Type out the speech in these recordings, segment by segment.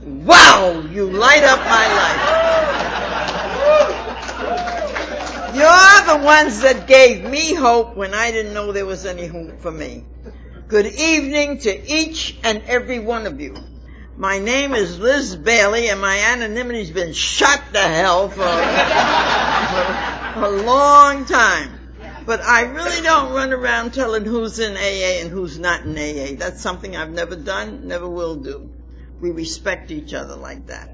Wow, you light up my life. You're the ones that gave me hope when I didn't know there was any hope for me. Good evening to each and every one of you. My name is Liz Bailey, and my anonymity's been shot to hell for a long time. But I really don't run around telling who's in AA and who's not in AA. That's something I've never done, never will do. We respect each other like that.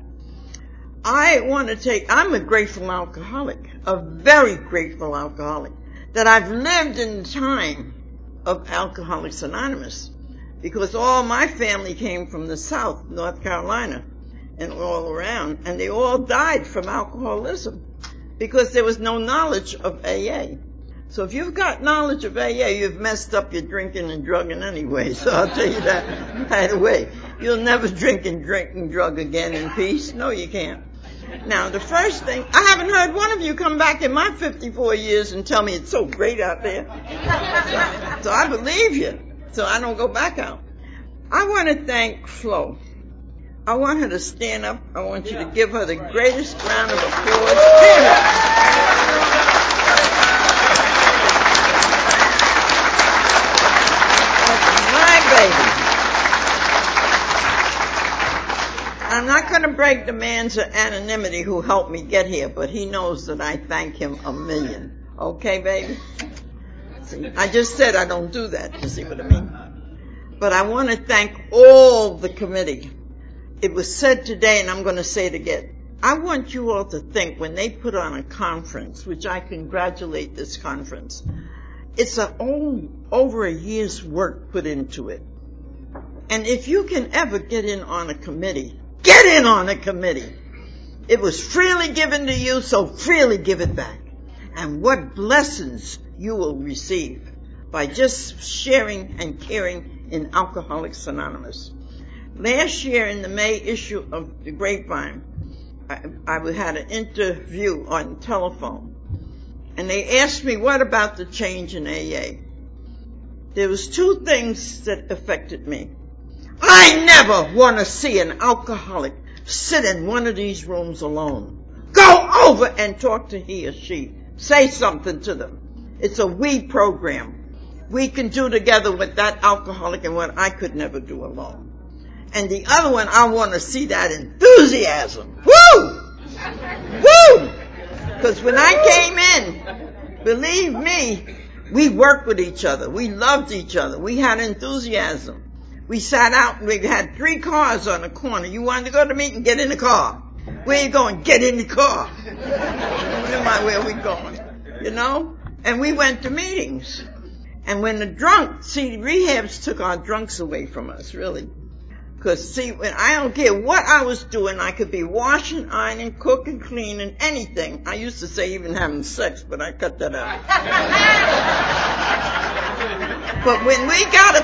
I'm a grateful alcoholic, a very grateful alcoholic, that I've lived in the time of Alcoholics Anonymous, because all my family came from the South, North Carolina, and all around, and they all died from alcoholism because there was no knowledge of AA. So if you've got knowledge of AA, you've messed up your drinking and drugging anyway. So I'll tell you that right away. You'll never drink and drug again in peace. No, you can't. Now, the first thing, I haven't heard one of you come back in my 54 years and tell me it's so great out there. So I believe you. So I don't go back out. I want to thank Flo. I want her to stand up. I want you to give her the greatest round of applause. Stand up. Baby. I'm not going to break the man's anonymity who helped me get here, but he knows that I thank him a million. Okay, baby? See, I just said I don't do that. You see what I mean? But I want to thank all the committee. It was said today, and I'm going to say it again. I want you all to think when they put on a conference, which I congratulate this conference, it's over a year's work put into it. And if you can ever get in on a committee, get in on a committee. It was freely given to you, so freely give it back. And what blessings you will receive by just sharing and caring in Alcoholics Anonymous. Last year in the May issue of the Grapevine, I had an interview on telephone. And they asked me, what about the change in AA? There was two things that affected me. I never want to see an alcoholic sit in one of these rooms alone. Go over and talk to he or she. Say something to them. It's a we program. We can do together with that alcoholic and what I could never do alone. And the other one, I want to see that enthusiasm. Woo! Woo! Because when I came in, believe me, we worked with each other. We loved each other. We had enthusiasm. We sat out and we had 3 cars on the corner. You wanted to go to the meeting? Get in the car. Where you going? Get in the car. Where are we going? You know? And we went to meetings. And when rehabs took our drunks away from us, really. Because, see, when I don't care what I was doing, I could be washing, ironing, cooking, cleaning, anything. I used to say even having sex, but I cut that out. But when we got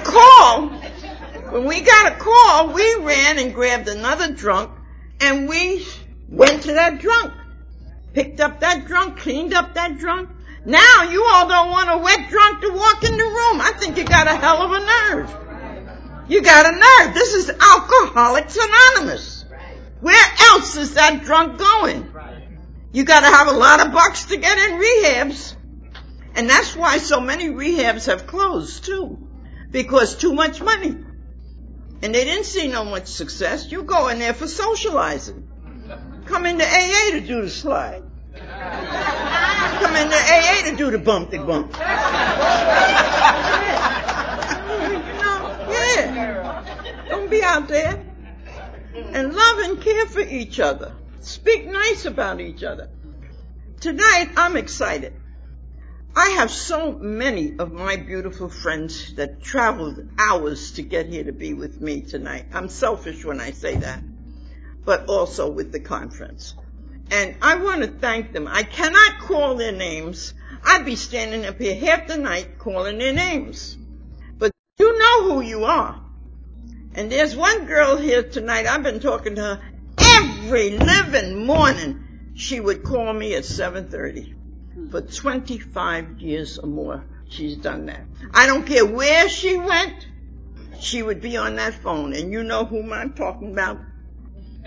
a call, we ran and grabbed another drunk, and we went to that drunk. Picked up that drunk, cleaned up that drunk. Now you all don't want a wet drunk to walk in the room. I think you got a hell of a nerve. You got a nerve. This is Alcoholics Anonymous. Where else is that drunk going? You got to have a lot of bucks to get in rehabs. And that's why so many rehabs have closed, too. Because too much money. And they didn't see no much success. You go in there for socializing. Come into AA to do the slide. Come into AA to do the bumpty bump. Don't be out there. And love and care for each other. Speak nice about each other. Tonight, I'm excited. I have so many of my beautiful friends that traveled hours to get here to be with me tonight. I'm selfish when I say that, but also with the conference. And I want to thank them. I cannot call their names. I'd be standing up here half the night calling their names. But you know who you are. And there's one girl here tonight, I've been talking to her every living morning. She would call me at 7:30. For 25 years or more, she's done that. I don't care where she went, she would be on that phone. And you know whom I'm talking about?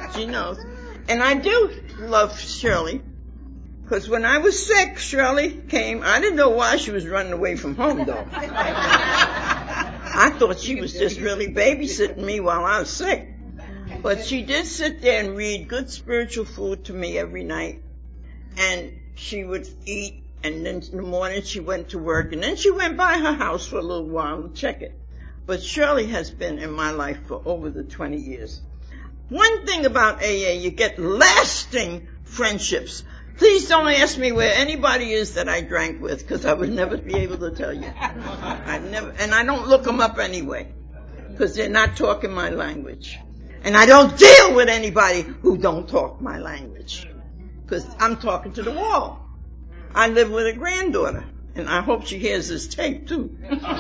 She knows. And I do love Shirley. Because when I was sick, Shirley came. I didn't know why she was running away from home, though. I thought she was just really babysitting me while I was sick. But she did sit there and read good spiritual food to me every night. And she would eat, and then in the morning she went to work, and then she went by her house for a little while to check it. But Shirley has been in my life for over the 20 years. One thing about AA, you get lasting friendships. Please don't ask me where anybody is that I drank with, because I would never be able to tell you. And I don't look them up anyway, because they're not talking my language. And I don't deal with anybody who don't talk my language, because I'm talking to the wall. I live with a granddaughter, and I hope she hears this tape too.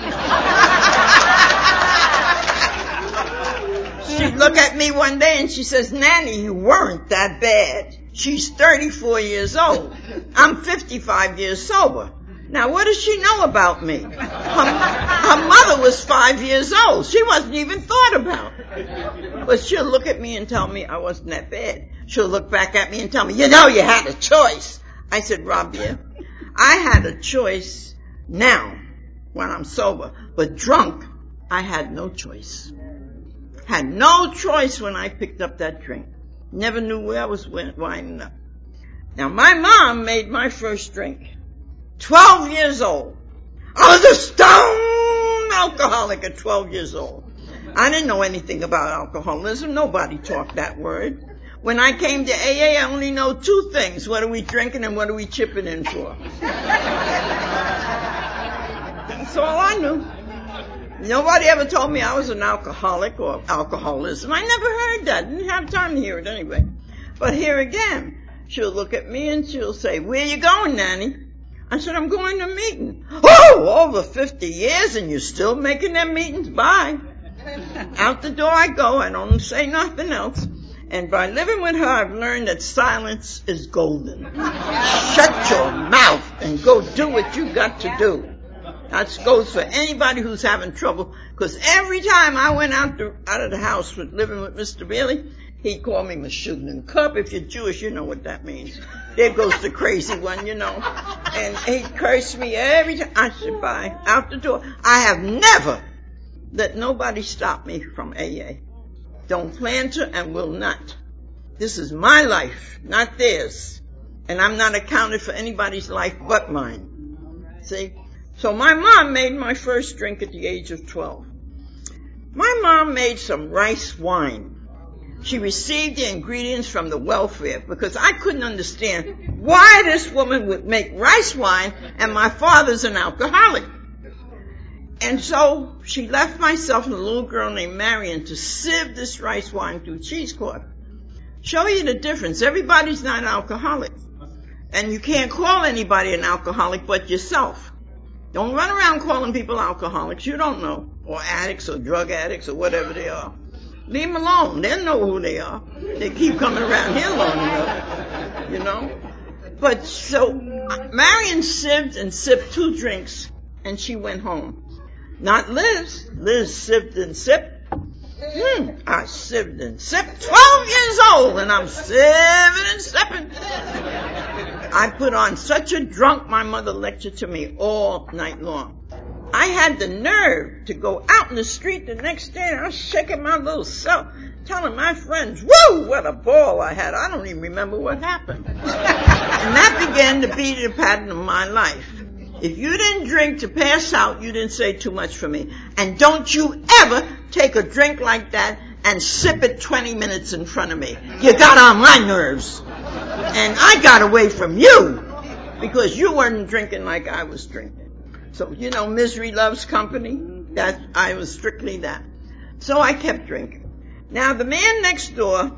She'd look at me one day and she says, Nanny, you weren't that bad. She's 34 years old. I'm 55 years sober. Now, what does she know about me? Her mother was 5 years old. She wasn't even thought about. But she'll look at me and tell me I wasn't that bad. She'll look back at me and tell me, you know, you had a choice. I said, Rabia, I had a choice now when I'm sober. But drunk, I had no choice. Had no choice when I picked up that drink. Never knew where I was winding up. Now, my mom made my first drink. 12 years old. I was a stone alcoholic at 12 years old. I didn't know anything about alcoholism. Nobody talked that word. When I came to AA, I only know two things. What are we drinking and what are we chipping in for? That's all I knew. Nobody ever told me I was an alcoholic or alcoholism. I never heard that. Didn't have time to hear it anyway. But here again, she'll look at me and she'll say, where you going, Nanny? I said, I'm going to a meeting. Oh, over 50 years and you're still making them meetings? Bye. Out the door I go. I don't say nothing else. And by living with her, I've learned that silence is golden. Shut your mouth and go do what you got to do. That goes for anybody who's having trouble, because every time I went out of the house living with Mr. Bailey, he'd call me Meshuggah Cup. If you're Jewish, you know what that means. There goes the crazy one, you know. And he'd curse me every time. I said, bye, out the door. I have never let nobody stop me from AA. Don't plan to and will not. This is my life, not theirs. And I'm not accounted for anybody's life but mine. See? So my mom made my first drink at the age of 12. My mom made some rice wine. She received the ingredients from the welfare because I couldn't understand why this woman would make rice wine and my father's an alcoholic. And so she left myself and a little girl named Marion to sieve this rice wine through cheesecloth. Show you the difference. Everybody's not an alcoholic. And you can't call anybody an alcoholic but yourself. Don't run around calling people alcoholics. You don't know. Or addicts or drug addicts or whatever they are. Leave them alone. They'll know who they are. They keep coming around here long enough. You know? But so Marion sieved and sipped 2 drinks and she went home. Not Liz. Liz sieved and sipped. I sieved and sipped. 12 years old and I'm sieving and sipping. I put on such a drunk, my mother lectured to me all night long. I had the nerve to go out in the street the next day and I was shaking my little self, telling my friends, woo, what a ball I had. I don't even remember what happened. And that began to be the pattern of my life. If you didn't drink to pass out, you didn't say too much for me. And don't you ever take a drink like that and sip it 20 minutes in front of me. You got on my nerves. And I got away from you because you weren't drinking like I was drinking. So, you know, misery loves company. That I was strictly that. So I kept drinking. Now, the man next door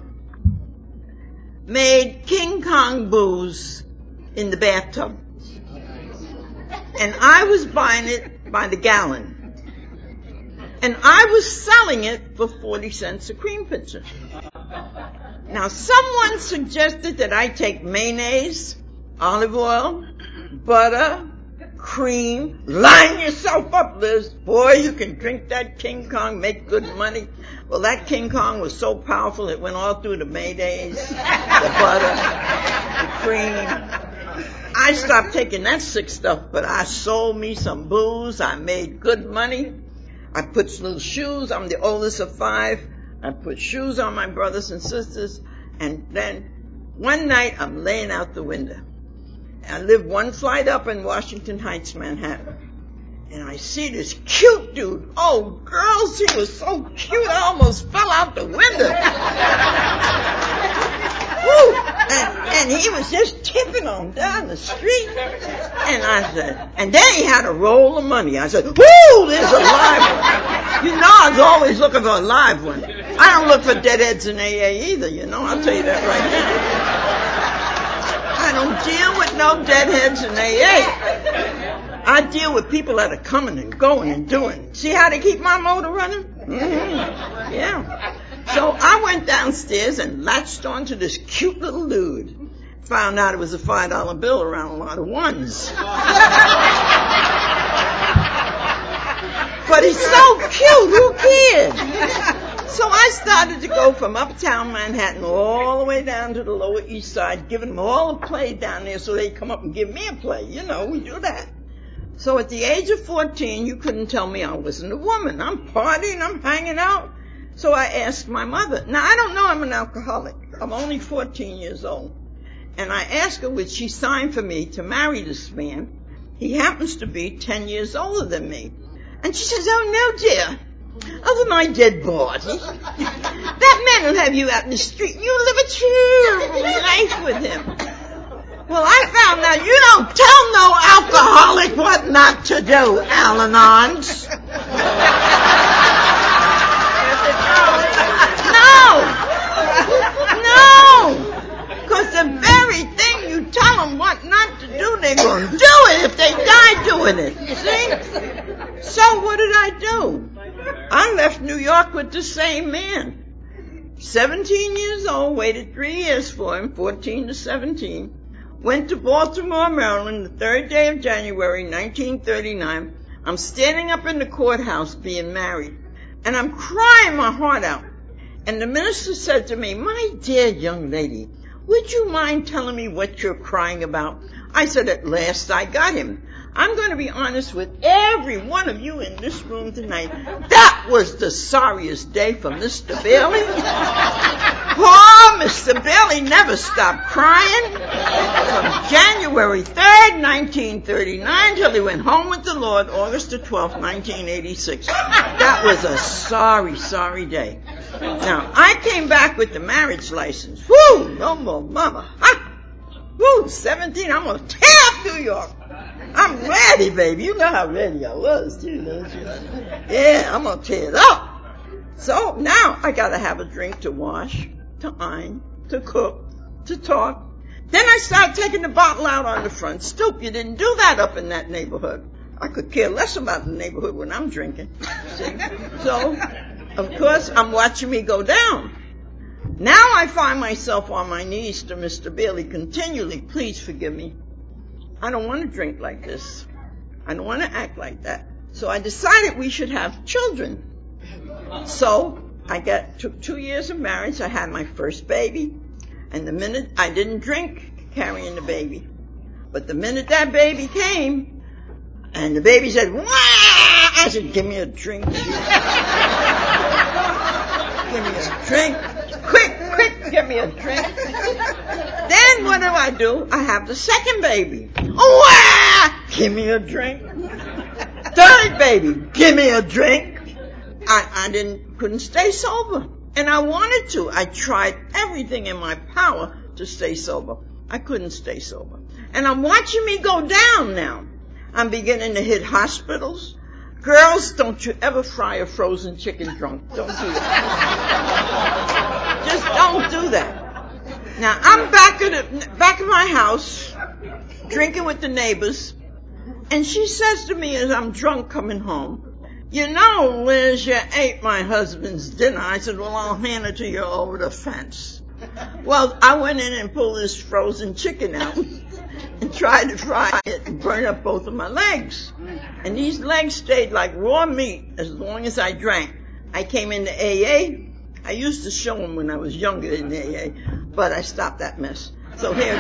made King Kong booze in the bathtub. And I was buying it by the gallon. And I was selling it for 40 cents a cream pitcher. Now, someone suggested that I take mayonnaise, olive oil, butter, cream. Line yourself up, Liz. Boy, you can drink that King Kong, make good money. Well, that King Kong was so powerful it went all through the mayonnaise, the butter, the cream. I stopped taking that sick stuff, but I sold me some booze. I made good money. I put little shoes. I'm the oldest of 5. I put shoes on my brothers and sisters. And then one night I'm laying out the window. I live one flight up in Washington Heights, Manhattan. And I see this cute dude. Oh, girls, he was so cute I almost fell out the window. Woo! And he was just tipping on down the street. And I said, and then he had a roll of money. I said, whoo, there's a live one. You know, I was always looking for a live one. I don't look for deadheads in AA either, you know, I'll tell you that right now. I don't deal with no deadheads in AA. I deal with people that are coming and going and doing. See how they keep my motor running? Mm-hmm. Yeah. So I went downstairs and latched onto this cute little dude. Found out it was a $5 bill around a lot of ones. But he's so cute, who cares? So I started to go from uptown Manhattan all the way down to the Lower East Side, giving them all a play down there so they'd come up and give me a play. You know, we do that. So at the age of 14, you couldn't tell me I wasn't a woman. I'm partying, I'm hanging out. So I asked my mother. Now, I don't know I'm an alcoholic. I'm only 14 years old. And I asked her, would she sign for me to marry this man? He happens to be 10 years older than me. And she says, oh, no, dear. Over my dead body. That man will have you out in the street and you'll live a terrible life with him. Well, I found out you don't tell no alcoholic what not to do, Al-Anons. No. Because the very thing you tell them what not to do, they're going to do it if they die doing it. You see? So what did I do? I left New York with the same man. 17 years old, waited 3 years for him, 14 to 17. Went to Baltimore, Maryland, the 3rd day of January, 1939. I'm standing up in the courthouse being married, and I'm crying my heart out. And the minister said to me, my dear young lady, would you mind telling me what you're crying about? I said, at last I got him. I'm going to be honest with every one of you in this room tonight. That was the sorriest day for Mr. Bailey. Poor Mr. Bailey never stopped crying from January 3rd, 1939 till he went home with the Lord August the 12th, 1986. That was a sorry, sorry day. Now, I came back with the marriage license. Woo! No more mama. Ha! Woo! 17, I'm going to tear up New York. I'm ready, baby. You know how ready I was, too, don't you? Yeah, I'm going to tear it up. So now I got to have a drink to wash, to iron, to cook, to talk. Then I started taking the bottle out on the front stoop. You didn't do that up in that neighborhood. I could care less about the neighborhood when I'm drinking. See? So, of course, I'm watching me go down. Now I find myself on my knees to Mr. Bailey continually. Please forgive me. I don't want to drink like this. I don't want to act like that. So I decided we should have children. So I took 2 years of marriage. I had my first baby. And the minute I didn't drink carrying the baby. But the minute that baby came, and the baby said, wah! I said, give me a drink. Give me a drink. Quick, give me a drink. Then what do? I have the second baby. Wah! Give me a drink. Third baby, give me a drink. I couldn't stay sober. And I wanted to. I tried everything in my power to stay sober. I couldn't stay sober. And I'm watching me go down now. I'm beginning to hit hospitals. Girls, don't you ever fry a frozen chicken drunk. Don't do that. Just don't do that. Now, I'm back at my house, drinking with the neighbors, and she says to me as I'm drunk coming home, you know, Liz, you ate my husband's dinner. I said, well, I'll hand it to you over the fence. Well, I went in and pulled this frozen chicken out, and tried to fry it and burn up both of my legs. And these legs stayed like raw meat as long as I drank. I came into AA. I used to show them when I was younger in AA, but I stopped that mess. So here,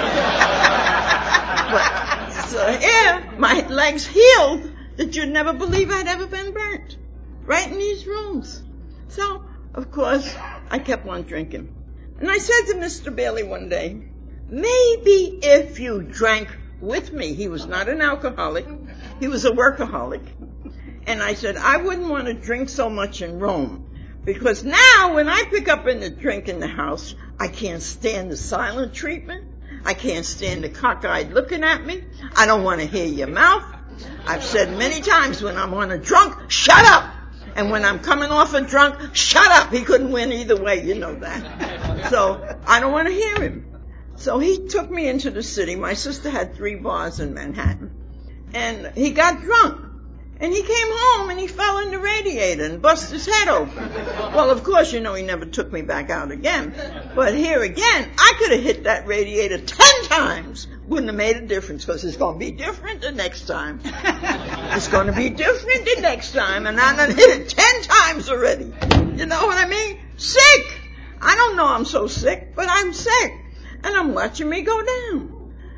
my legs healed that you'd never believe I'd ever been burnt. Right in these rooms. So, of course, I kept on drinking. And I said to Mr. Bailey one day, maybe if you drank with me, he was not an alcoholic, he was a workaholic. And I said, I wouldn't want to drink so much in Rome, because now when I pick up in the drink in the house, I can't stand the silent treatment. I can't stand the cockeyed looking at me. I don't want to hear your mouth. I've said many times when I'm on a drunk, shut up. And when I'm coming off a drunk, shut up. He couldn't win either way, you know that. So I don't want to hear him. So he took me into the city. My sister had 3 bars in Manhattan. And he got drunk. And he came home and he fell in the radiator and busted his head open. Well, of course, he never took me back out again. But here again, I could have hit that radiator 10 times. Wouldn't have made a difference, because it's going to be different the next time. It's going to be different the next time, and I'm going to hit it 10 times already. You know what I mean? Sick. I don't know I'm so sick, but I'm sick. And I'm watching me go down.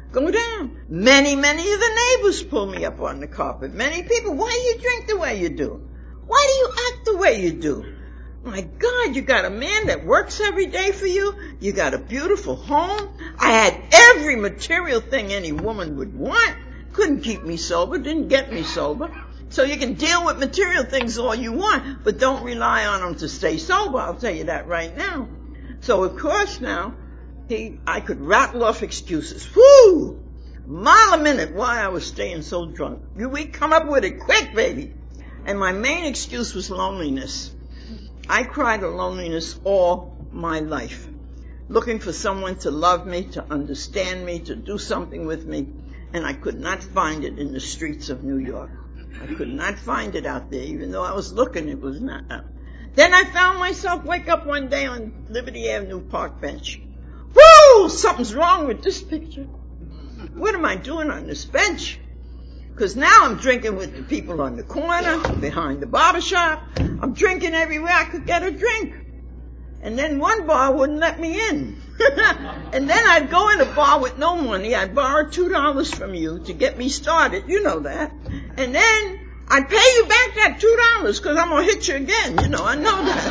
Many of the neighbors pull me up on the carpet. Many people, why do you drink the way you do? Why do you act the way you do? My God, you got a man that works every day for you. You got a beautiful home. I had every material thing any woman would want. Couldn't keep me sober, didn't get me sober. So you can deal with material things all you want, but don't rely on them to stay sober. I'll tell you that right now. So of course now, I could rattle off excuses. Whoo! Mile a minute why I was staying so drunk. We come up with it quick, baby. And my main excuse was loneliness. I cried of loneliness all my life, looking for someone to love me, to understand me, to do something with me, and I could not find it in the streets of New York. I could not find it out there, even though I was looking, it was not out. Then I found myself wake up one day on Liberty Avenue Park bench. Woo! Something's wrong with this picture. What am I doing on this bench? Because now I'm drinking with the people on the corner, behind the barber shop. I'm drinking everywhere I could get a drink. And then one bar wouldn't let me in. And then I'd go in a bar with no money. I'd borrow $2 from you to get me started. You know that. And then I'd pay you back that $2 because I'm going to hit you again. I know that.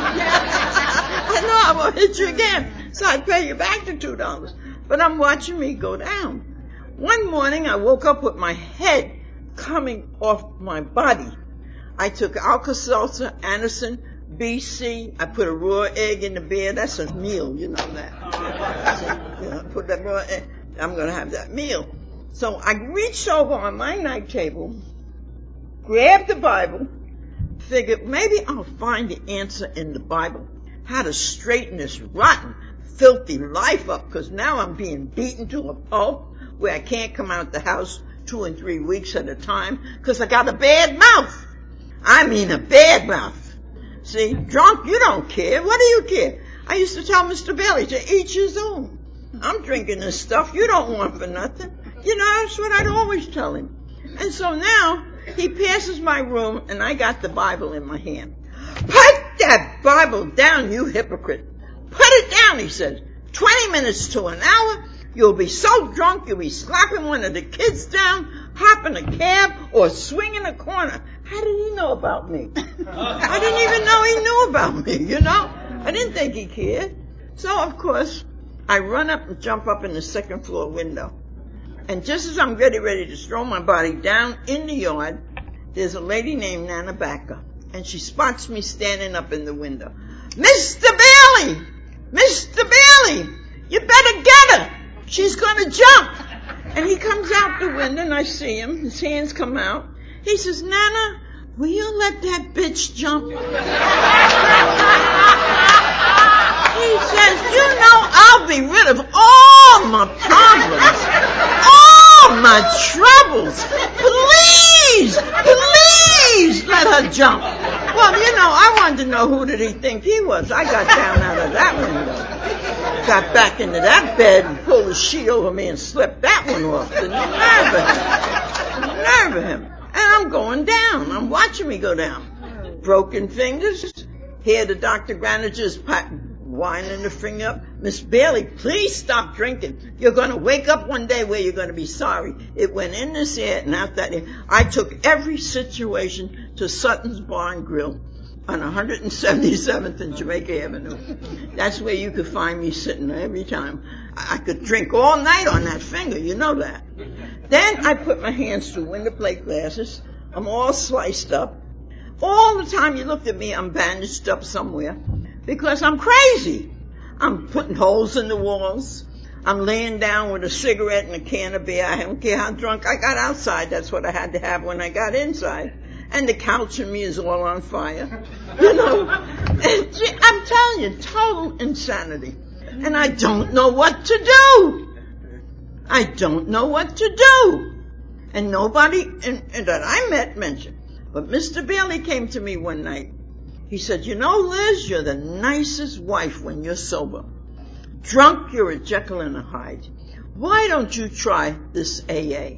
I know I'm going to hit you again. So I'd pay you back the $2. But I'm watching me go down. One morning I woke up with my head coming off my body. I took Alka-Seltzer, Anderson, BC. I put a raw egg in the beer. That's a meal, you know that. I put that raw egg. I'm going to have that meal. So I reached over on my night table, grabbed the Bible, figured maybe I'll find the answer in the Bible, how to straighten this rotten, filthy life up, because now I'm being beaten to a pulp where I can't come out the house 2 and 3 weeks at a time because I got a bad mouth. I mean a bad mouth. See, drunk, you don't care. What do you care? I used to tell Mr. Bailey to each his own. I'm drinking this stuff you don't want for nothing. That's what I'd always tell him. And so now he passes my room and I got the Bible in my hand. Put that Bible down, you hypocrite. Put it down, he says. 20 minutes to an hour. You'll be so drunk you'll be slapping one of the kids down, hopping a cab, or swinging a corner. How did he know about me? I didn't even know he knew about me, I didn't think he cared. So, of course, I run up and jump up in the 2nd floor window. And just as I'm ready to throw my body down in the yard, there's a lady named Nana Backer. And she spots me standing up in the window. Mr. Bailey! Mr. Bailey! You better get her! She's going to jump. And he comes out the window and I see him. His hands come out. He says, Nana, will you let that bitch jump? He says, I'll be rid of all my problems, all my troubles. Please let her jump. Well, I wanted to know who did he think he was. I got down out of that window. got back into that bed and pulled the sheet over me and slept that one off. The nerve of him. And I'm going down. I'm watching me go down. Broken fingers. Here the Dr. Granager's winding the finger up. Miss Bailey, please stop drinking. You're going to wake up one day where you're going to be sorry. It went in this ear and out that ear. I took every situation to Sutton's Bar and Grill on 177th and Jamaica Avenue. That's where you could find me sitting every time. I could drink all night on that finger, you know that. Then I put my hands through window plate glasses. I'm all sliced up. All the time you looked at me, I'm bandaged up somewhere because I'm crazy. I'm putting holes in the walls. I'm laying down with a cigarette and a can of beer. I don't care how drunk I got outside. That's what I had to have when I got inside. And the couch in me is all on fire. You know, I'm telling you, total insanity. And I don't know what to do. I don't know what to do. And nobody that I met mentioned. But Mr. Bailey came to me one night. He said, you know, Liz, you're the nicest wife when you're sober. Drunk, you're a Jekyll and a Hyde. Why don't you try this AA?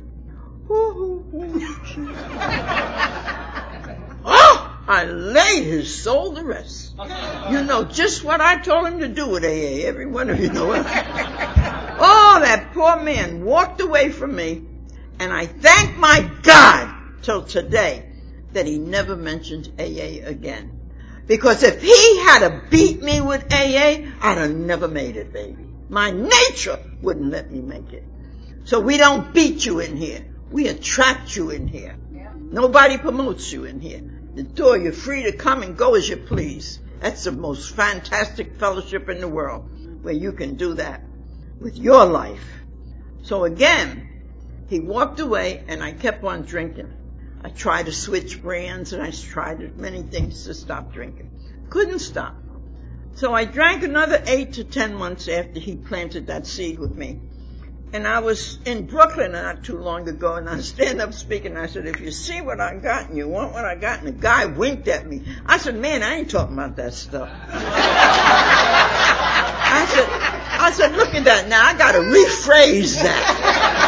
Oh, I laid his soul to rest. You know just what I told him to do with AA. Every one of you know it. Oh, that poor man walked away from me. And I thank my God till today that he never mentioned AA again. Because if he had beat me with AA, I'd have never made it, baby. My nature wouldn't let me make it. So we don't beat you in here. We attract you in here. Nobody promotes you in here. The door, you're free to come and go as you please. That's the most fantastic fellowship in the world, where you can do that with your life. So again, he walked away and I kept on drinking. I tried to switch brands and I tried many things to stop drinking. Couldn't stop. So I drank another 8 to 10 months after he planted that seed with me. And I was in Brooklyn not too long ago, and I stand up speaking. I said, if you see what I got and you want what I got, and the guy winked at me. I said, man, I ain't talking about that stuff. I said, look at that now. I got to rephrase that.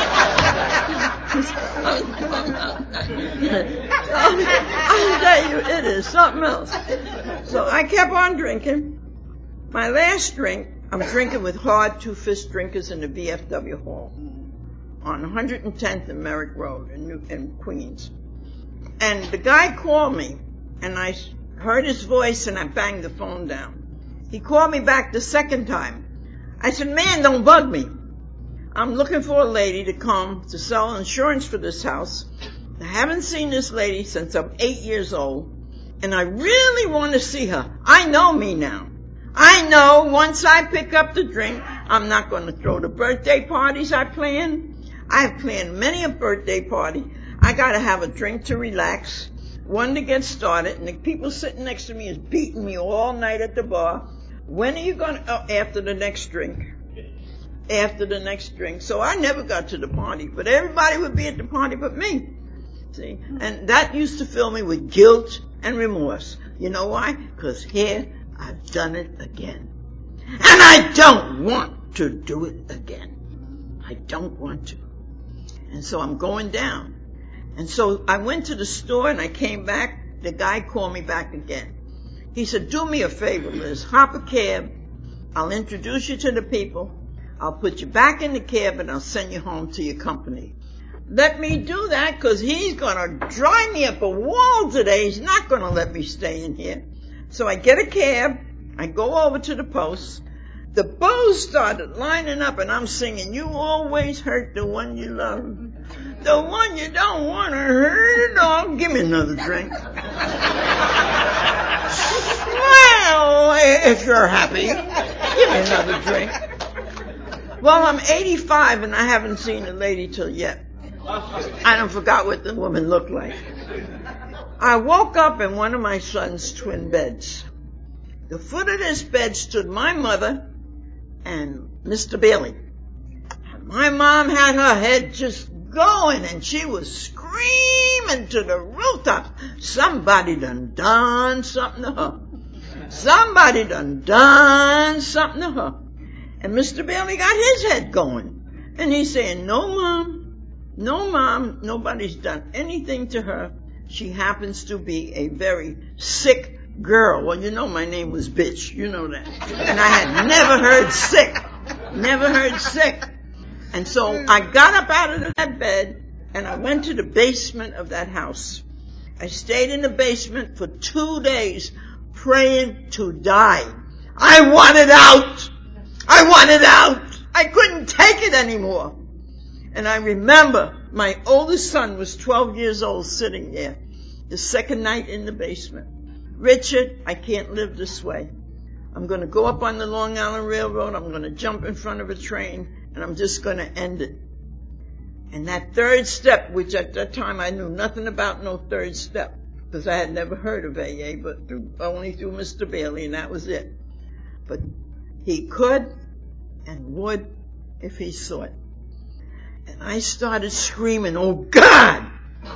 I tell you, it is something else. So I kept on drinking. My last drink, I'm drinking with hard two-fist drinkers in the VFW Hall on 110th and Merrick Road in Queens. And the guy called me, and I heard his voice, and I banged the phone down. He called me back the second time. I said, man, don't bug me. I'm looking for a lady to come to sell insurance for this house. I haven't seen this lady since I'm 8 years old, and I really want to see her. I know me now. I know once I pick up the drink, I'm not going to throw the birthday parties I plan. I've planned many a birthday party. I got to have a drink to relax, one to get started, and the people sitting next to me is beating me all night at the bar. When are you going to, after the next drink? After the next drink. So I never got to the party, but everybody would be at the party but me. See? And that used to fill me with guilt and remorse. You know why? Because here I've done it again. And I don't want to do it again. I don't want to. And so I'm going down. And so I went to the store and I came back. The guy called me back again. He said, do me a favor, Liz. Hop a cab. I'll introduce you to the people. I'll put you back in the cab and I'll send you home to your company. Let me do that because he's going to drive me up a wall today. He's not going to let me stay in here. So I get a cab. I go over to the post. The bows started lining up and I'm singing, you always hurt the one you love. The one you don't want to hurt at all. Give me another drink. Well, if you're happy, give me another drink. Well, I'm 85 and I haven't seen the lady till yet. I done forgot what the woman looked like. I woke up in one of my son's twin beds. The foot of this bed stood my mother and Mr. Bailey. My mom had her head just going and she was screaming to the rooftops. Somebody done something to her. Somebody done something to her. And Mr. Bailey got his head going. And he's saying, no, Mom, nobody's done anything to her. She happens to be a very sick girl. Well, you know my name was Bitch. You know that. And I had never heard sick. And so I got up out of that bed and I went to the basement of that house. I stayed in the basement for 2 days praying to die. I wanted out. I couldn't take it anymore. And I remember my oldest son was 12 years old sitting there the second night in the basement. Richard, I can't live this way. I'm going to go up on the Long Island Railroad. I'm going to jump in front of a train and I'm just going to end it. And that third step, which at that time I knew nothing about no third step, because I had never heard of AA, but only through Mr. Bailey, and that was it. But he could and would if he saw it. And I started screaming, oh God,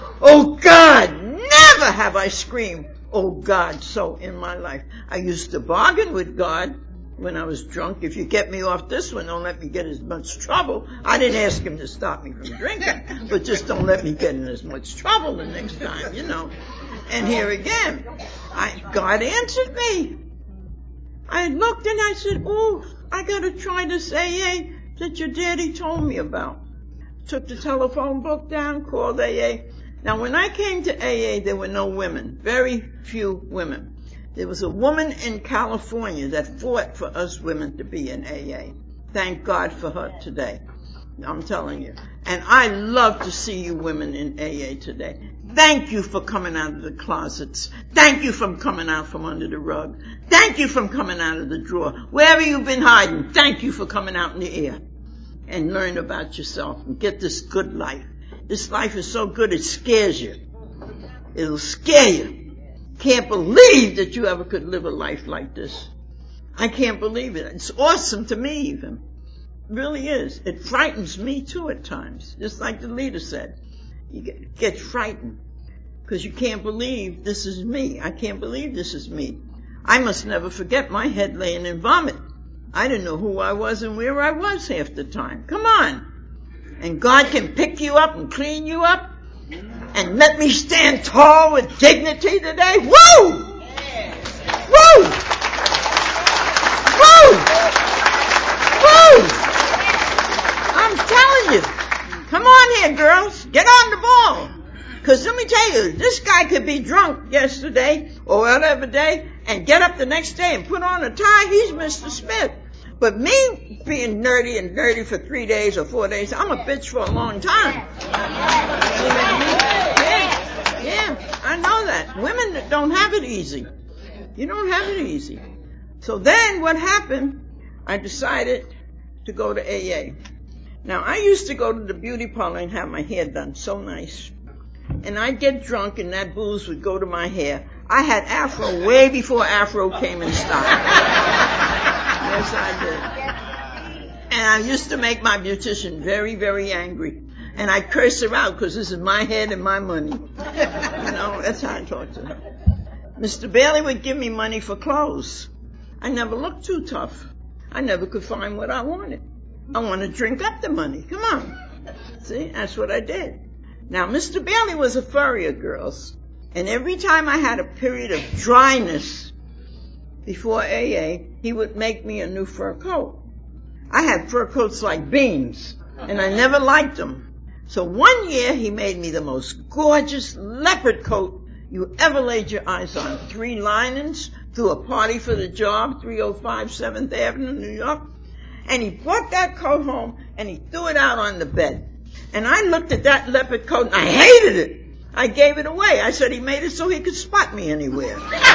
never have I screamed, oh God, so in my life. I used to bargain with God when I was drunk. If you get me off this one, don't let me get as much trouble. I didn't ask him to stop me from drinking, but just don't let me get in as much trouble the next time, you know. And here again, God answered me. I looked and I said, oh, I got to try this AA that your daddy told me about. Took the telephone book down, called AA. Now, when I came to AA, there were no women, very few women. There was a woman in California that fought for us women to be in AA. Thank God for her today. I'm telling you. And I love to see you women in AA today. Thank you for coming out of the closets. Thank you for coming out from under the rug. Thank you for coming out of the drawer. Wherever you've been hiding, thank you for coming out in the air and learn about yourself and get this good life. This life is so good it scares you. It'll scare you. Can't believe that you ever could live a life like this. I can't believe it. It's awesome to me even. It really is. It frightens me too at times. Just like the leader said. You get frightened because you can't believe this is me. I can't believe this is me. I must never forget my head laying in vomit. I didn't know who I was and where I was half the time. Come on. And God can pick you up and clean you up and let me stand tall with dignity today. Woo! Woo! Woo! Woo! I'm telling you. Come on here, girls. Get on the ball. Because let me tell you, this guy could be drunk yesterday or whatever day and get up the next day and put on a tie. He's Mr. Smith. But me being nerdy for 3 days or 4 days, I'm a bitch for a long time. Yeah, I know that. Women don't have it easy. You don't have it easy. So then what happened, I decided to go to AA. Now, I used to go to the beauty parlor and have my hair done so nice. And I'd get drunk and that booze would go to my hair. I had afro way before afro came in style. Yes, I did. And I used to make my beautician very, very angry. And I curse her out because this is my head and my money. You know, that's how I talk to her. Mr. Bailey would give me money for clothes. I never looked too tough. I never could find what I wanted. I want to drink up the money. Come on. See, that's what I did. Now, Mr. Bailey was a furrier, girls. And every time I had a period of dryness before AA, he would make me a new fur coat. I had fur coats like beans, and I never liked them. So one year, he made me the most gorgeous leopard coat you ever laid your eyes on. 3 linings, threw a party for the job, 305 7th Avenue, New York. And he brought that coat home, and he threw it out on the bed. And I looked at that leopard coat, and I hated it. I gave it away. I said he made it so he could spot me anywhere.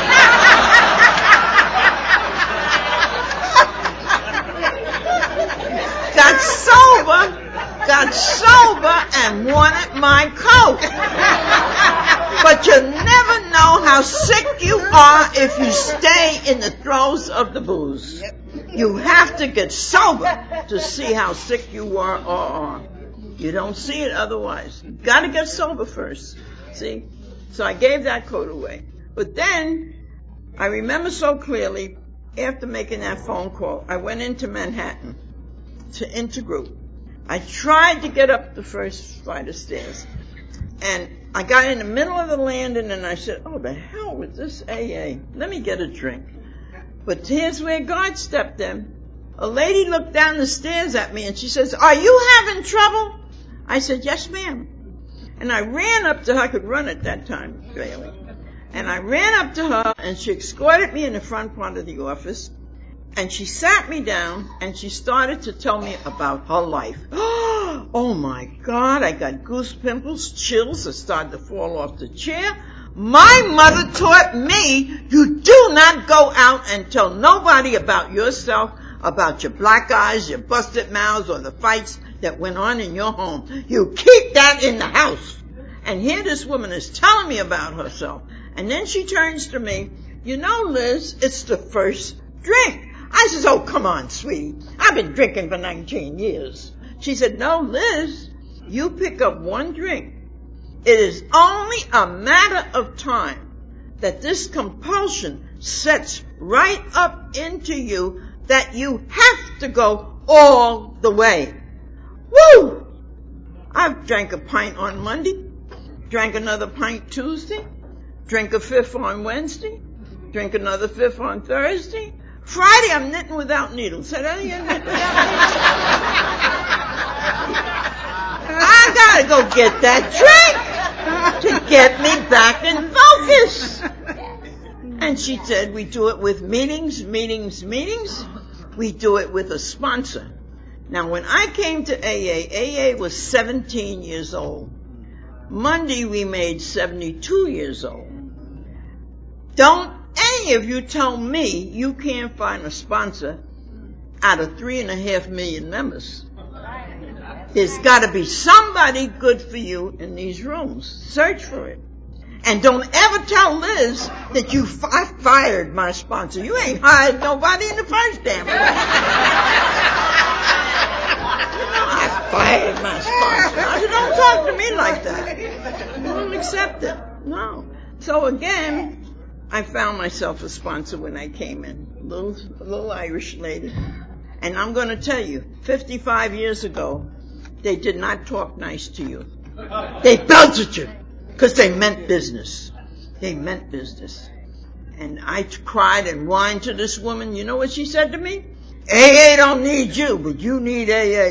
Got sober and wanted my coat. But you never know how sick you are if you stay in the throes of the booze. You have to get sober to see how sick you are or are. You don't see it otherwise. You got to get sober first. See? So I gave that coat away. But then I remember so clearly after making that phone call, I went into Manhattan to Intergroup. I tried to get up the first flight of stairs. And I got in the middle of the landing and I said, oh, the hell with this AA. Let me get a drink. But here's where God stepped in. A lady looked down the stairs at me and she says, are you having trouble? I said, yes, ma'am. And I ran up to her. I could run at that time, barely. And I ran up to her and she escorted me in the front part of the office. And she sat me down and she started to tell me about her life. Oh my God, I got goose pimples, chills. I started to fall off the chair. My mother taught me, you do not go out and tell nobody about yourself, about your black eyes, your busted mouths, or the fights that went on in your home. You keep that in the house. And here this woman is telling me about herself. And then she turns to me, you know, Liz, it's the first drink. I says, oh, come on, sweetie. I've been drinking for 19 years. She said, no, Liz, you pick up one drink. It is only a matter of time that this compulsion sets right up into you that you have to go all the way. Woo! I've drank a pint on Monday, drank another pint Tuesday, drank a fifth on Wednesday, drank another fifth on Thursday. Friday, I'm knitting without needles. Said I knitting without needles. I gotta go get that drink to get me back in focus. And she said, we do it with meetings. We do it with a sponsor. Now, when I came to AA was 17 years old. Monday, we made 72 years old. Don't any of you tell me you can't find a sponsor out of 3.5 million members. There's got to be somebody good for you in these rooms. Search for it. And don't ever tell Liz that I fired my sponsor. You ain't hired nobody in the first damn place. I fired my sponsor. I said, don't talk to me like that. I don't accept it. No. So again, I found myself a sponsor when I came in. A little Irish lady. And I'm going to tell you, 55 years ago, they did not talk nice to you. They belted you because they meant business. They meant business. And I cried and whined to this woman. You know what she said to me? AA don't need you, but you need AA.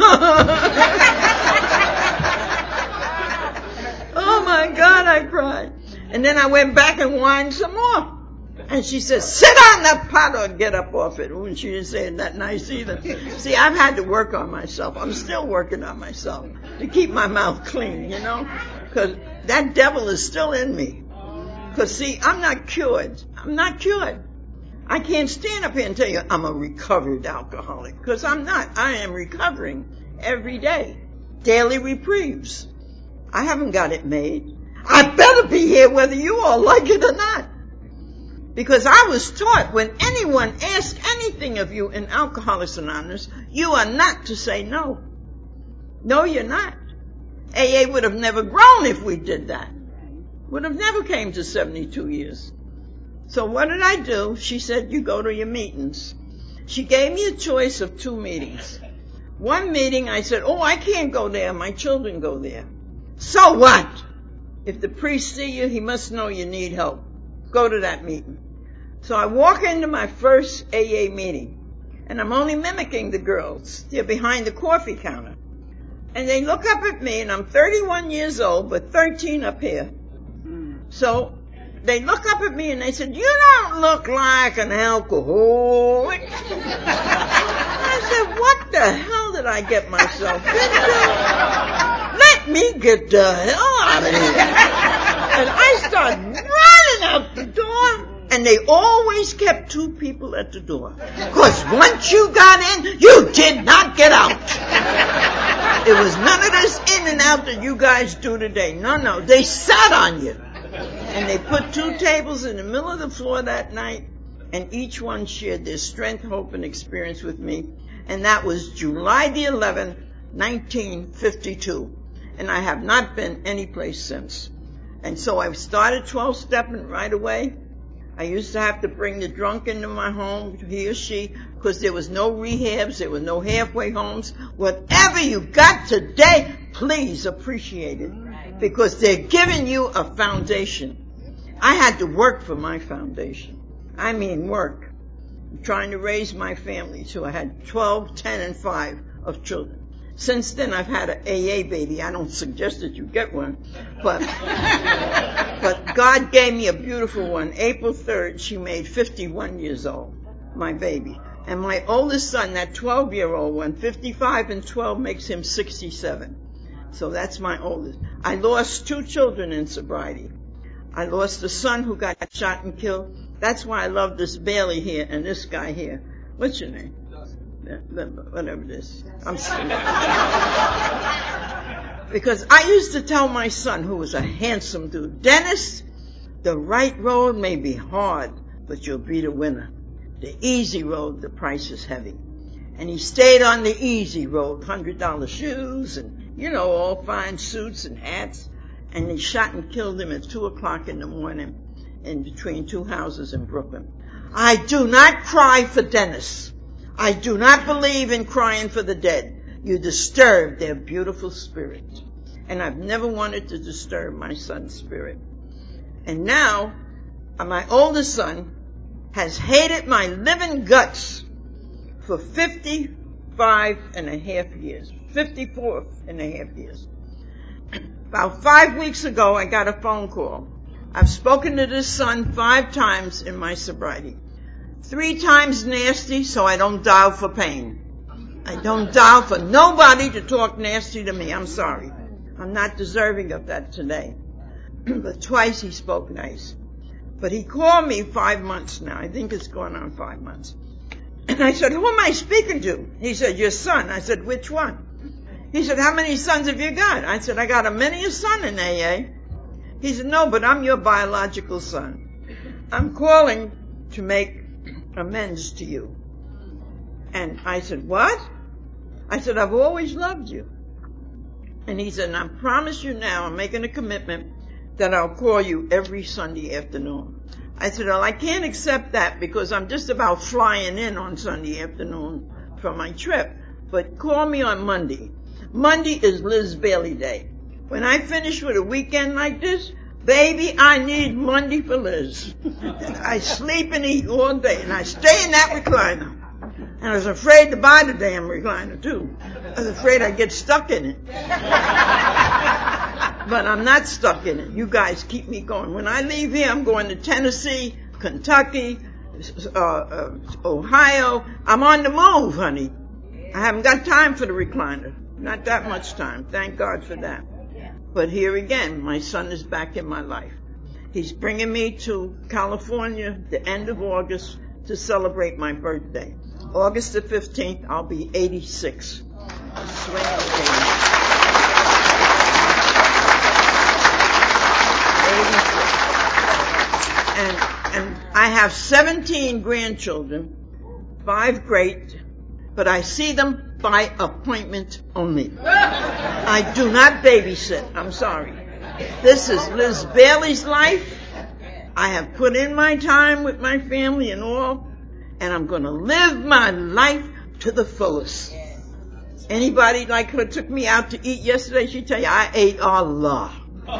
Oh my God, I cried. And then I went back and whined some more. And she said, sit on that pot or get up off it. Well, she didn't say it that nice either. See, I've had to work on myself. I'm still working on myself to keep my mouth clean, you know, because that devil is still in me. Because, see, I'm not cured. I can't stand up here and tell you I'm a recovered alcoholic, because I'm not. I am recovering every day. Daily reprieves. I haven't got it made. I better be here whether you all like it or not. Because I was taught when anyone asks anything of you in Alcoholics Anonymous, you are not to say no. No, you're not. AA would have never grown if we did that. Would have never came to 72 years. So what did I do? She said, you go to your meetings. She gave me a choice of 2 meetings. One meeting, I said, oh, I can't go there. My children go there. So what? If the priest see you, he must know you need help. Go to that meeting. So I walk into my first AA meeting, and I'm only mimicking the girls. They're behind the coffee counter. And they look up at me, and I'm 31 years old, but 13 up here. So they look up at me, and they said, you don't look like an alcoholic. I said, what the hell did I get myself into? Let me get the hell out of here. And I started running out the door. And they always kept 2 people at the door. Because once you got in, you did not get out. It was none of this in and out that you guys do today. No. They sat on you. And they put 2 tables in the middle of the floor that night. And each one shared their strength, hope, and experience with me. And that was July the 11th, 1952. And I have not been any place since. And so I started 12-stepping right away. I used to have to bring the drunk into my home, he or she, because there was no rehabs, there were no halfway homes. Whatever you got today, please appreciate it, because they're giving you a foundation. I had to work for my foundation. I mean work. I'm trying to raise my family, so I had 12, 10, and 5 of children. Since then, I've had an AA baby. I don't suggest that you get one, but God gave me a beautiful one. April 3rd, she made 51 years old, my baby. And my oldest son, that 12-year-old one, 55 and 12 makes him 67. So that's my oldest. I lost 2 children in sobriety. I lost a son who got shot and killed. That's why I love this Bailey here and this guy here. What's your name? Whatever it is. I'm sorry. Because I used to tell my son, who was a handsome dude, Dennis, the right road may be hard, but you'll be the winner. The easy road, the price is heavy. And he stayed on the easy road, $100 shoes and, all fine suits and hats. And they shot and killed him at 2 o'clock in the morning in between 2 houses in Brooklyn. I do not cry for Dennis. I do not believe in crying for the dead. You disturb their beautiful spirit. And I've never wanted to disturb my son's spirit. And now, my oldest son has hated my living guts for 55 and a half years. 54 and a half years. About 5 weeks ago, I got a phone call. I've spoken to this son 5 times in my sobriety. 3 times nasty, so I don't dial for pain. I don't dial for nobody to talk nasty to me. I'm sorry. I'm not deserving of that today. But twice he spoke nice. But he called me 5 months now. I think it's going on 5 months. And I said, who am I speaking to? He said, your son. I said, which one? He said, how many sons have you got? I said, I got a many a son in AA. He said, no, but I'm your biological son. I'm calling to make amends to you. And I said, what? I said, I've always loved you. And he said, and I promise you now, I'm making a commitment that I'll call you every Sunday afternoon. I said, well, I can't accept that because I'm just about flying in on Sunday afternoon from my trip. But call me on Monday. Monday is Liz Bailey Day. When I finish with a weekend like this, baby, I need Monday for Liz. I sleep and eat all day, and I stay in that recliner. And I was afraid to buy the damn recliner, too. I was afraid I'd get stuck in it. But I'm not stuck in it. You guys keep me going. When I leave here, I'm going to Tennessee, Kentucky, Ohio. I'm on the move, honey. I haven't got time for the recliner. Not that much time. Thank God for that. But here again, my son is back in my life. He's bringing me to California the end of August to celebrate my birthday. August the 15th, I'll be 86. I swear I'll be 86. And I have 17 grandchildren, 5 great, but I see them by appointment only. I do not babysit. I'm sorry. This is Liz Bailey's life. I have put in my time with my family and all, and I'm going to live my life to the fullest. Anybody like her took me out to eat yesterday, she'd tell you, I ate Allah.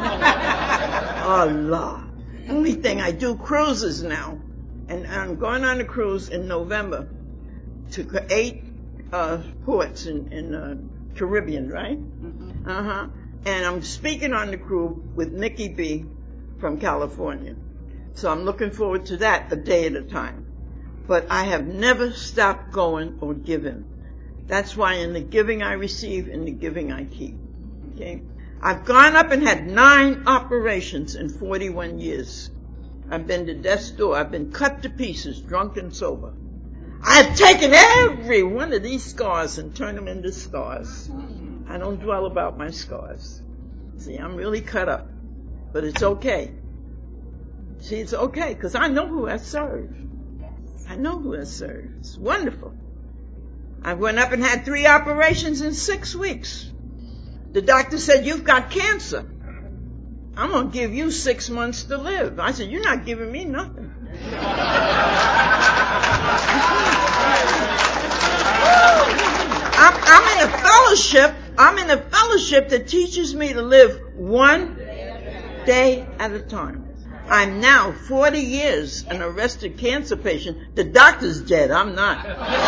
Allah. Only thing, I do cruises now. And I'm going on a cruise in November to 8 ports in Caribbean, right? And I'm speaking on the cruise with Nikki B from California. So I'm looking forward to that a day at a time. But I have never stopped going or giving. That's why in the giving I receive, in the giving I keep. Okay? I've gone up and had 9 operations in 41 years. I've been to death's door. I've been cut to pieces, drunk and sober. I've taken every one of these scars and turned them into stars. I don't dwell about my scars. See, I'm really cut up. But it's okay. See, it's okay, because I know who I serve. I know who I serve. It's wonderful. I went up and had 3 operations in 6 weeks. The doctor said, you've got cancer. I'm going to give you 6 months to live. I said, you're not giving me nothing. I'm in a fellowship that teaches me to live one day at a time. I'm now 40 years an arrested cancer patient. The doctor's dead. I'm not.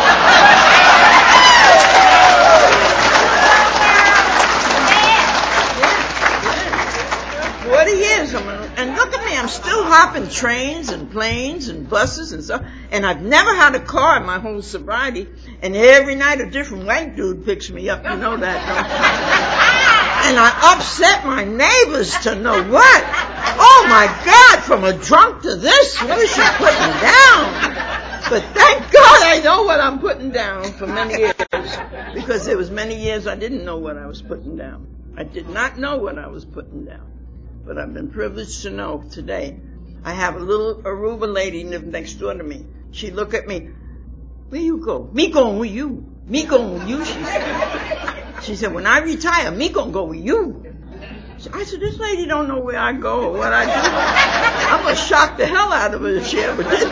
40 years. And look at me. I'm still hopping trains and planes and buses and stuff. And I've never had a car in my whole sobriety. And every night a different white dude picks me up. You know that, don't you? And I upset my neighbors to know what. Oh my God, from a drunk to this, what is she putting down? But thank God I know what I'm putting down for many years. Because there was many years I didn't know what I was putting down. I did not know what I was putting down. But I've been privileged to know today. I have a little Aruba lady live next door to me. She look at me, where you go? Me going with you. Me going with you, she said. She said, when I retire, me gonna go with you. I said, this lady don't know where I go or what I do. I'm gonna shock the hell out of her if she ever did.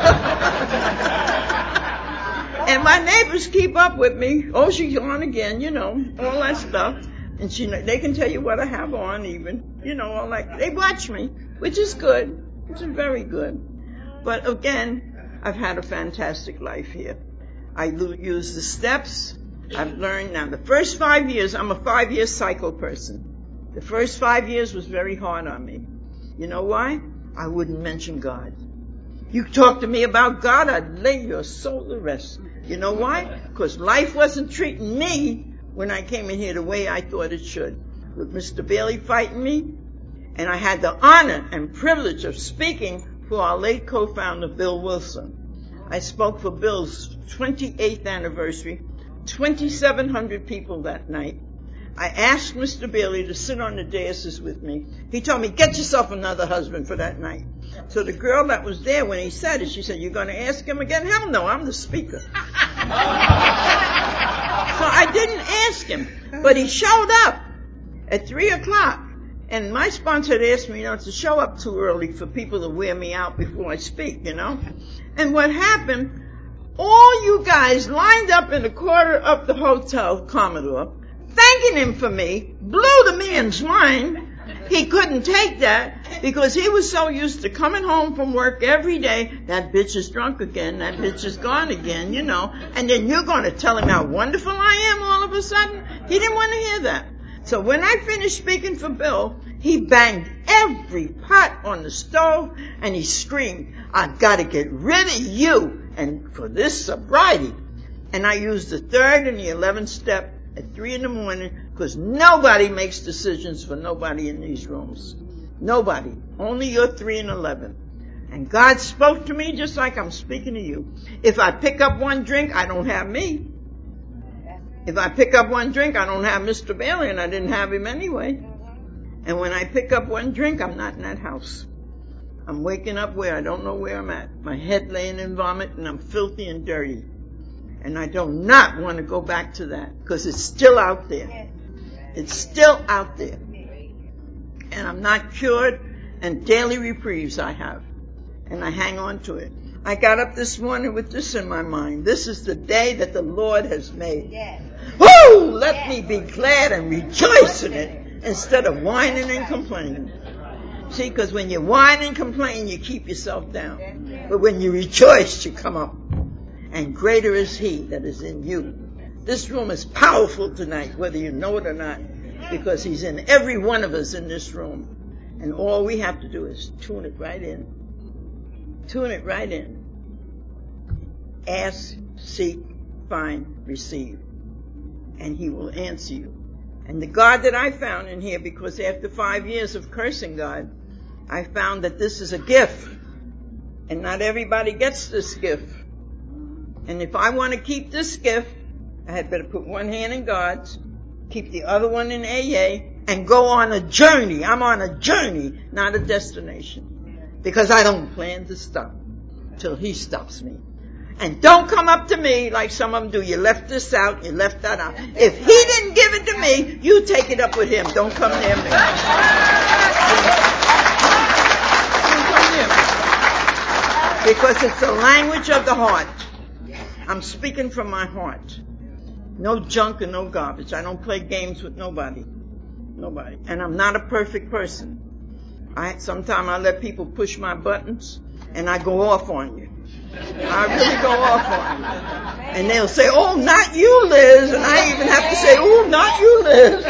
And my neighbors keep up with me. Oh, she's on again, you know, all that stuff. And they can tell you what I have on even, you know, all that. They watch me, which is good, which is very good. But again, I've had a fantastic life here. I use the steps. I've learned now the first 5 years, I'm a 5-year cycle person. The first 5 years was very hard on me. You know why? I wouldn't mention God. You talk to me about God, I'd lay your soul to rest. You know why? Because life wasn't treating me when I came in here the way I thought it should. With Mr. Bailey fighting me, and I had the honor and privilege of speaking for our late co-founder, Bill Wilson. I spoke for Bill's 28th anniversary, 2,700 people that night. I asked Mr. Bailey to sit on the dais with me. He told me, get yourself another husband for that night. So the girl that was there when he said it, she said, you're going to ask him again? Hell no, I'm the speaker. So I didn't ask him, but he showed up at 3:00. And my sponsor had asked me, to show up too early for people to wear me out before I speak, And what happened, all you guys lined up in the corner of the hotel, Commodore, thanking him for me, blew the man's mind. He couldn't take that because he was so used to coming home from work every day. That bitch is drunk again. That bitch is gone again, And then you're going to tell him how wonderful I am all of a sudden? He didn't want to hear that. So when I finished speaking for Bill, he banged every pot on the stove and he screamed, I've got to get rid of you and for this sobriety. And I used the 3rd and the 11th step at 3 a.m. because nobody makes decisions for nobody in these rooms. Nobody. Only your 3 and 11. And God spoke to me just like I'm speaking to you. If I pick up one drink, I don't have me. If I pick up one drink, I don't have Mr. Bailey, and I didn't have him anyway. And when I pick up one drink, I'm not in that house. I'm waking up where I don't know where I'm at. My head laying in vomit, and I'm filthy and dirty. And I do not want to go back to that because it's still out there. It's still out there. And I'm not cured, and daily reprieves I have. And I hang on to it. I got up this morning with this in my mind. This is the day that the Lord has made. Woo! Let me be glad and rejoice in it instead of whining and complaining. See, because when you whine and complain, you keep yourself down. But when you rejoice, you come up. And greater is He that is in you. This room is powerful tonight, whether you know it or not, because He's in every one of us in this room. And all we have to do is tune it right in. Tune it right in. Ask, seek, find, receive. And He will answer you. And the God that I found in here, because after 5 years of cursing God, I found that this is a gift. And not everybody gets this gift. And if I want to keep this gift, I had better put one hand in God's, keep the other one in AA, and go on a journey. I'm on a journey, not a destination. Because I don't plan to stop till He stops me. And don't come up to me like some of them do. You left this out, you left that out. If He didn't give it to me, you take it up with Him. Don't come near me. Don't come near me. Because it's the language of the heart. I'm speaking from my heart. No junk and no garbage. I don't play games with nobody. Nobody. And I'm not a perfect person. Sometimes I let people push my buttons and I go off on you. I really go off on you. And they'll say, oh, not you, Liz. And I even have to say, oh, not you, Liz.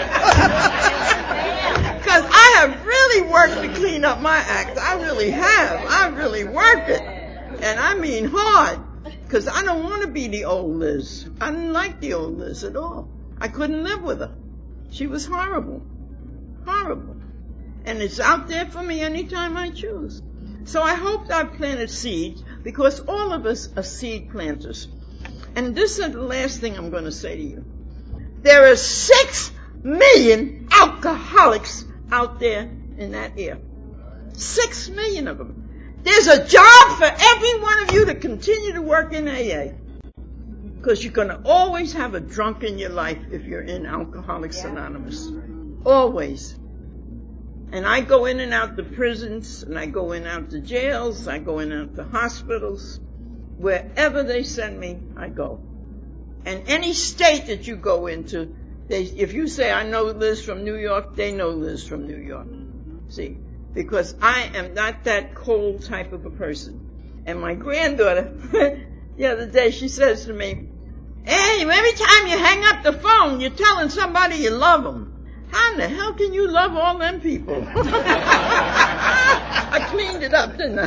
Because I have really worked to clean up my act. I really have. I really worked it. And I mean hard. Because I don't want to be the old Liz. I didn't like the old Liz at all. I couldn't live with her. She was horrible. Horrible. And it's out there for me anytime I choose. So I hope I've planted seeds, because all of us are seed planters. And this is the last thing I'm going to say to you. There are 6 million alcoholics out there in that area. 6 million of them. There's a job for every one of you to continue to work in AA. Because you're going to always have a drunk in your life if you're in Alcoholics Anonymous. Always. And I go in and out the prisons, and I go in and out the jails, I go in and out the hospitals. Wherever they send me, I go. And any state that you go into, if you say, I know Liz from New York, they know Liz from New York. See? Because I am not that cold type of a person. And my granddaughter, the other day, she says to me, hey, every time you hang up the phone, you're telling somebody you love them. How in the hell can you love all them people? I cleaned it up, didn't I?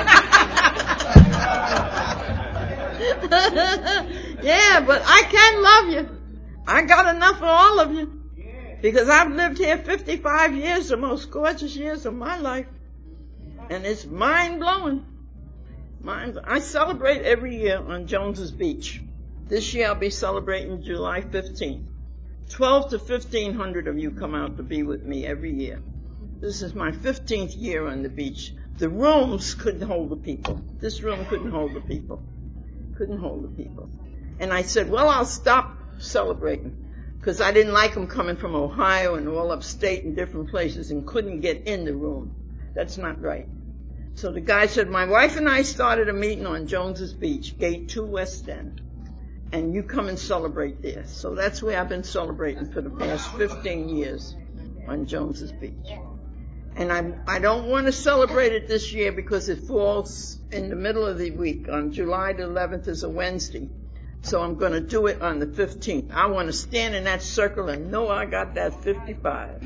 Yeah, but I can love you. I got enough for all of you. Because I've lived here 55 years, the most gorgeous years of my life. And it's mind-blowing. I celebrate every year on Jones's Beach. This year I'll be celebrating July 15th. 12 to 1,500 of you come out to be with me every year. This is my 15th year on the beach. The rooms couldn't hold the people. This room couldn't hold the people. Couldn't hold the people. And I said, well, I'll stop celebrating. Because I didn't like them coming from Ohio and all upstate and different places and couldn't get in the room. That's not right. So the guy said, my wife and I started a meeting on Jones's Beach, Gate 2 West End. And you come and celebrate there. So that's where I've been celebrating for the past 15 years on Jones's Beach. And I don't want to celebrate it this year because it falls in the middle of the week. On July the 11th is a Wednesday. So I'm going to do it on the 15th. I want to stand in that circle and know I got that 55.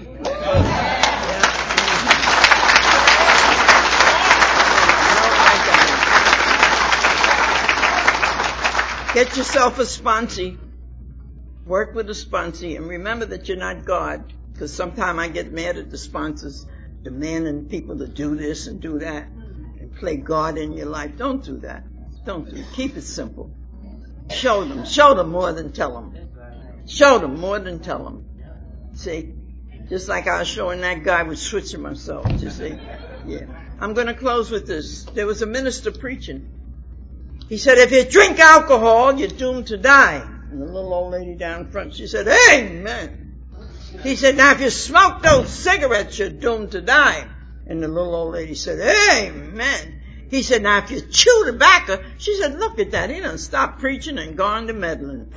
Get yourself a sponsee. Work with a sponsee. And remember that you're not God. Because sometimes I get mad at the sponsors demanding people to do this and do that and play God in your life. Don't do that. Don't do it. Keep it simple. Show them. Show them more than tell them. Show them more than tell them. See? Just like I was showing that guy with switching myself. You see? Yeah. I'm going to close with this. There was a minister preaching. He said, if you drink alcohol, you're doomed to die. And the little old lady down front, she said, amen. He said, now if you smoke those cigarettes, you're doomed to die. And the little old lady said, amen. He said, now if you chew tobacco, she said, look at that. He done stopped preaching and gone to meddling.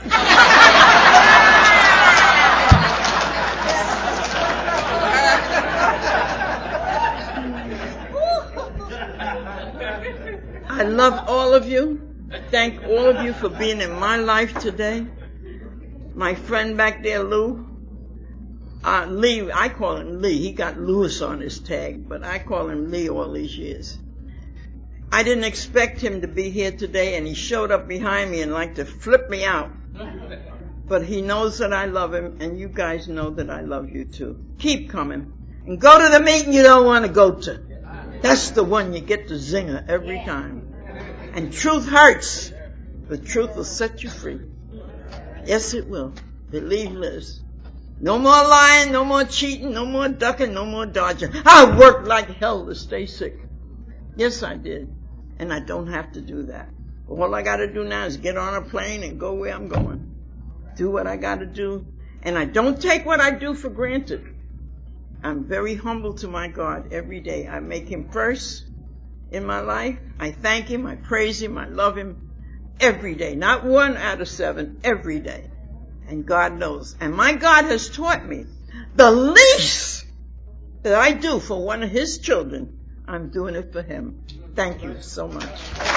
I love all of you. Thank all of you for being in my life today. My friend back there, Lou. Lee, I call him Lee. He got Lewis on his tag, but I call him Lee all these years. I didn't expect him to be here today, and he showed up behind me and liked to flip me out. But he knows that I love him, and you guys know that I love you too. Keep coming. And go to the meeting you don't want to go to. That's the one you get the zinger every time. And truth hurts, but truth will set you free. Yes, it will. Believe Liz. No more lying, no more cheating, no more ducking, no more dodging. I worked like hell to stay sick. Yes, I did. And I don't have to do that. All I got to do now is get on a plane and go where I'm going. Do what I got to do. And I don't take what I do for granted. I'm very humble to my God every day. I make him first in my life. I thank him, I praise him, I love him every day. Not 1 out of 7, every day. And God knows. And my God has taught me the least that I do for one of his children, I'm doing it for him. Thank you so much.